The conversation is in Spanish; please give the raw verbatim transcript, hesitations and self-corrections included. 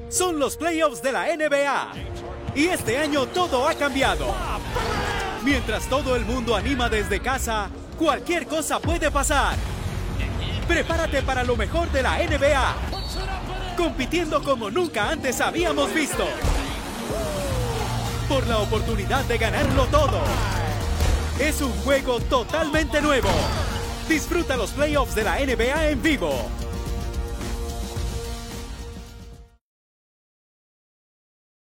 Son los playoffs de la N B A. Y este año todo ha cambiado. Mientras todo el mundo anima desde casa, cualquier cosa puede pasar. Prepárate para lo mejor de la N B A, compitiendo como nunca antes habíamos visto. Por la oportunidad de ganarlo todo. Es un juego totalmente nuevo. Disfruta los playoffs de la N B A en vivo.